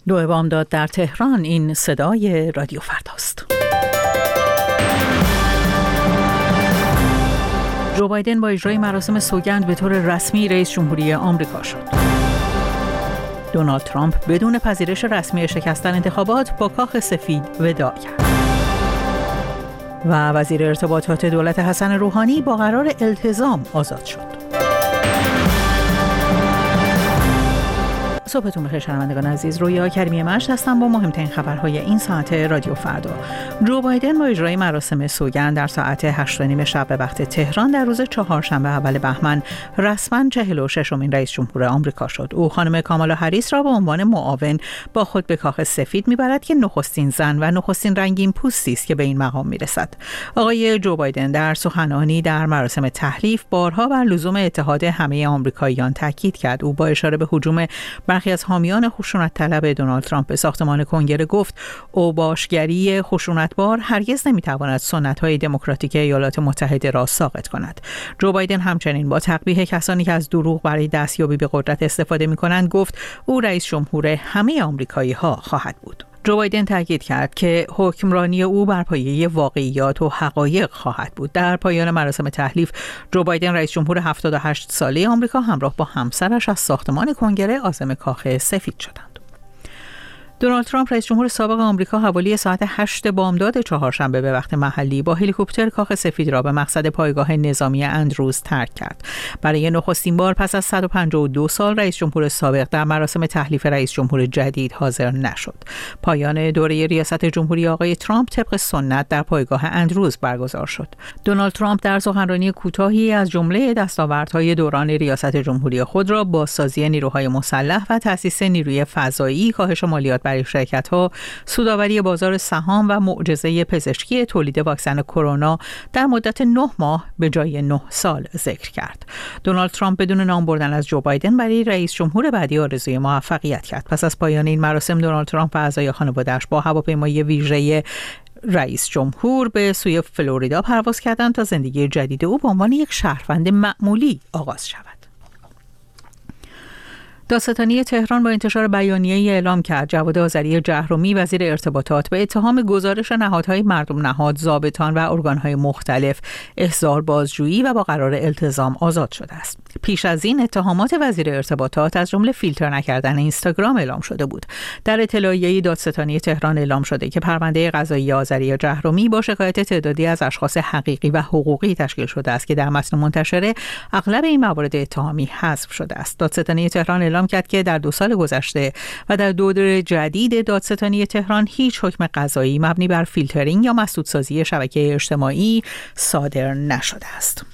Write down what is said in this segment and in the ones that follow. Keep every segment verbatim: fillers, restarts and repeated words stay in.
دو بامداد در تهران. این صدای رادیو فرداست. جو بایدن با اجرای مراسم سوگند به طور رسمی رئیس جمهوری آمریکا شد. دونالد ترامپ بدون پذیرش رسمی شکستن انتخابات با کاخ سفید وداع کرد. و وزیر ارتباطات دولت حسن روحانی با قرار التزام آزاد شد. صبحتون بخیر شنوندگان عزیز، رویا کریمی مشت هستم با مهمترین خبرهای این ساعت رادیو فردا. جو بایدن با اجرای مراسم سوگند در ساعت هشت و نیم شب به وقت تهران در روز چهارشنبه اول بهمن رسما چهل و ششمین رئیس جمهور آمریکا شد. او خانم کامالا هریس را به عنوان معاون با خود به کاخ سفید میبرد که نخستین زن و نخستین رنگین پوستی است که به این مقام میرسد. آقای جو بایدن در سخنرانی در مراسم تحلیف بارها بر لزوم اتحاد همه آمریکاییان تاکید کرد. او با اشاره به هجوم برخی از حامیان خشونت طلب دونالد ترامپ به ساختمان کنگره گفت اوباشگری خشونتبار هرگز نمیتواند سنت‌های دموکراتیک ایالات متحده را ساقط کند. جو بایدن همچنین با تقبیح کسانی که از دروغ برای دستیابی به قدرت استفاده می‌کنند گفت او رئیس جمهور همه آمریکایی‌ها خواهد بود. جو بایدن تاکید کرد که حکمرانی او بر پایه واقعیات و حقایق خواهد بود. در پایان مراسم تحلیف جو بایدن رئیس جمهور هفتاد و هشت ساله آمریکا همراه با همسرش از ساختمان کنگره عازم کاخ سفید شدند. دونالد ترامپ رئیس جمهور سابق آمریکا حوالی ساعت هشت بامداد چهارشنبه به وقت محلی با هلیکوپتر کاخ سفید را به مقصد پایگاه نظامی اندروز ترک کرد. برای نخستین بار پس از صد و پنجاه و دو سال رئیس جمهور سابق در مراسم تحلیف رئیس جمهور جدید حاضر نشد. پایان دوره ریاست جمهوری آقای ترامپ طبق سنت در پایگاه اندروز برگزار شد. دونالد ترامپ در سخنرانی کوتاهی از جمله دستاوردهای دوران ریاست جمهوری خود را بازسازی نیروهای مسلح و تأسیس نیروی فضایی، کاهش مالیات برای شرکت‌ها، سودآوری بازار سهام و معجزه پزشکی تولید واکسن کرونا در مدت نه ماه به جای نه سال ذکر کرد. دونالد ترامپ بدون نام بردن از جو بایدن برای رئیس جمهور بعدی آرزوی موفقیت کرد. پس از پایان این مراسم دونالد ترامپ و اعضای خانواده‌اش با هواپیمای ویژه رئیس جمهور به سوی فلوریدا پرواز کردند تا زندگی جدید او به عنوان یک شهروند معمولی آغاز شود. دادستانی تهران با انتشار بیانیه‌ای اعلام کرد جواد آذری جهرمی وزیر ارتباطات به اتهام گزارش نهادهای مردم نهاد، ضابطان و ارگانهای مختلف احضار بازجویی و با قرار التزام آزاد شده است. پیش از این اتهامات وزیر ارتباطات از جمله فیلتر نکردن اینستاگرام اعلام شده بود. در اطلاعیه دادستانی تهران اعلام شده که پرونده قضایی آذری جهرمی با شکایت تعدادی از اشخاص حقیقی و حقوقی تشکیل شده است که در متن منتشره اغلب این موارد اتهامی حذف شده است. دادستانی تهران اعلام کرد که در دو سال گذشته و در دوره جدید دادستانی تهران هیچ حکم قضایی مبنی بر فیلترینگ یا مسدودسازی شبکه اجتماعی صادر نشده است.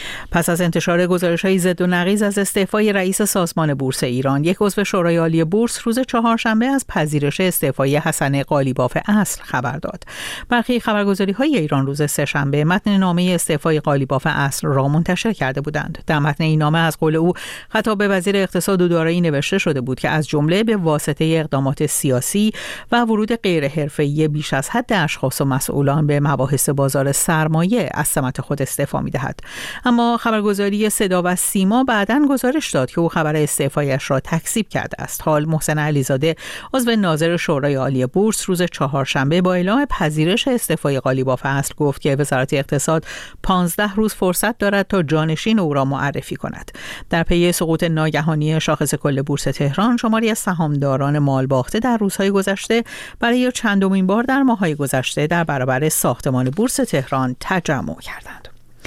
پس از انتشار گزارش‌های ضد و نقیض از استعفای رئیس سازمان بورس ایران، یک عضو شورای عالی بورس روز چهارشنبه از پذیرش استعفای حسن قالیباف اصل خبر داد. برخی خبرگزاری‌های ایران روز سه‌شنبه متن نامه استعفای قالیباف اصل را منتشر کرده بودند. در متن این نامه از قول او خطاب به وزیر اقتصاد و دارایی نوشته شده بود که از جمله به واسطه اقدامات سیاسی و ورود غیر حرفه‌ای بیش از حد اشخاص و مسئولان به مباحث بازار سرمایه از سمت خود استعفا می‌دهد. اما خبرگزاری صدا و سیما بعداً گزارش داد که او خبر استعفایش را تکذیب کرده است. حال محسن علیزاده عضو ناظر شورای عالی بورس روز چهارشنبه با اعلام پذیرش استعفای قالیباف اصل گفت که وزارت اقتصاد پانزده روز فرصت دارد تا جانشین او را معرفی کند. در پی سقوط ناگهانی شاخص کل بورس تهران، شماری از سهامداران مال باخته در روزهای گذشته برای چندمین بار در ماه‌های گذشته در برابر ساختمان بورس تهران تجمع کردند.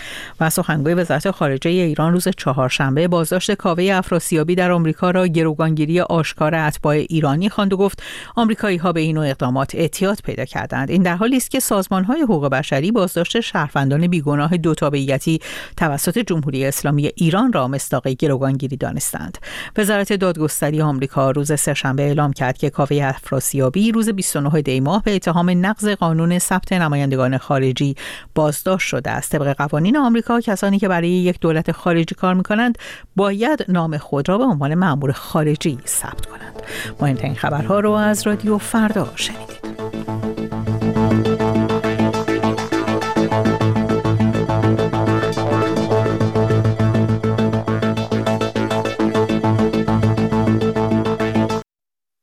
و سخنگوی وزارت خارجه ایران روز چهارشنبه بازداشت کاوه افراسیابی در آمریکا را گروگانگیری آشکار اتباع ایرانی خواند و گفت آمریکایی‌ها به این نوع اقدامات احتیاط پیدا کردند. این در حالی است که سازمان‌های حقوق بشری بازداشت شهروندان بیگناه دو تابعیتی توسط جمهوری اسلامی ایران را مصداق گروگانگیری دانستند. وزارت دادگستری آمریکا روز سه‌شنبه اعلام کرد که کاوه افراسیابی روز بیست و نه دی ماه به اتهام نقض قانون ثبت نمایندگان خارجی بازداشت شده است. طبق قوانین آمریکا کسانی که برای یک دولت خارجی کار می‌کنند باید نام خود را به عنوان مأمور خارجی ثبت کنند. مهمترین خبرها رو از رادیو فردا شنیدید.